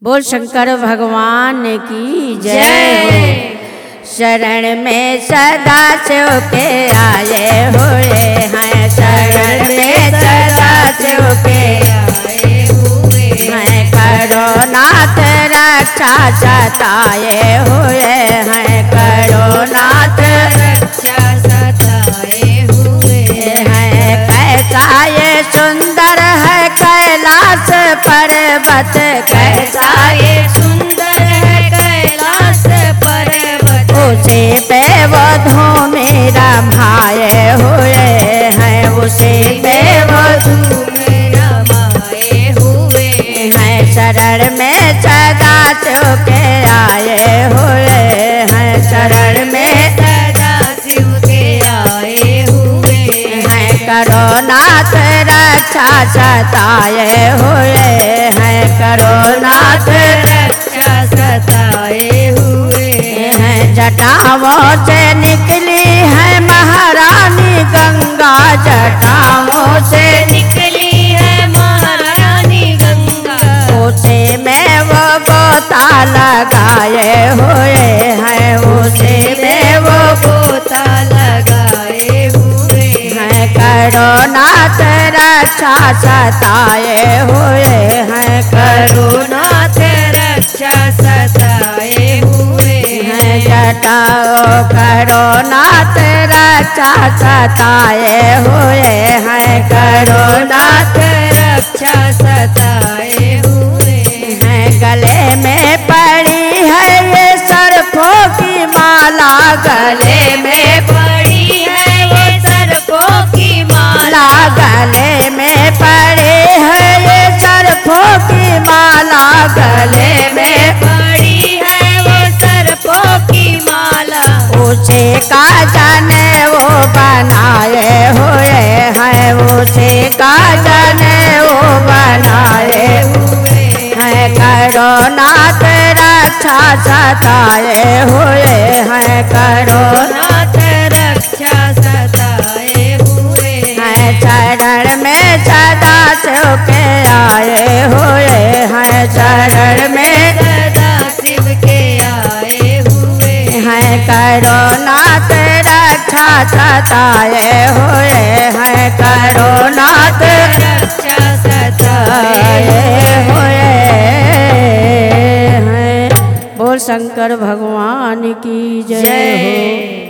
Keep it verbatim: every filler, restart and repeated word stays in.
बोल शंकर भगवान की जय। शरण में सदा शिव के आए हुए हैं, शरण में सदा शिव के आए हुए हैं। करो नाथ रक्षा सताए हुए हैं, करो नाथ रक्षा सताए हुए हैं। कैसा ये सुंदर है कैलाश पर्वत, कैसा ये सुंदर है कैलाश पर्वत। उसे पे वो धूमें रमाए हुए हैं, उसे पे वो धूमें रमाए हुए हैं। शरण में सदा शिव के आए हुए हैं, शरण में सदा शिव के आए हुए हैं। करो नाथ रक्षा सताए हुए हैं, करो नाथ रक्षा सताए हुए हैं। जटाओं से निकली है महारानी गंगा, जटाओं से निकली है महारानी गंगा। उसे में वो गोता लगाए हुए हैं, उसे में वो गोता लगाए हुए हैं। करो नाथ रक्षा सताए हुए हैं, करो नाथ रक्षा सताए हुए हैं। जटाओ करो नाथ रक्षा सताए हुए हैं, करो नाथ रक्षा सताए हुए हैं। गले में पड़ी है ये सर्पों की माला, गले में पड़ी है ये सर्पों की माला। गले में पड़ी है ये सर्पों की माला, गले में पड़ी है वो सर्पों की माला। उसे का जाने वो बनाए हुए हैं, उसे का जाने वो बनाए हुए हैं। करो नाथ रक्षा सताए हुए हैं, करो नाथ रक्षा सताए हुए हैं। शरण में सदा शिव के आए हुए हैं, शरण में सदा शिव के आए हुए हैं। करो नाथ रक्षा सताए हुए हैं, करो नाथ रक्षा सताए हुए हैं। बोल शंकर भगवान की जय हो।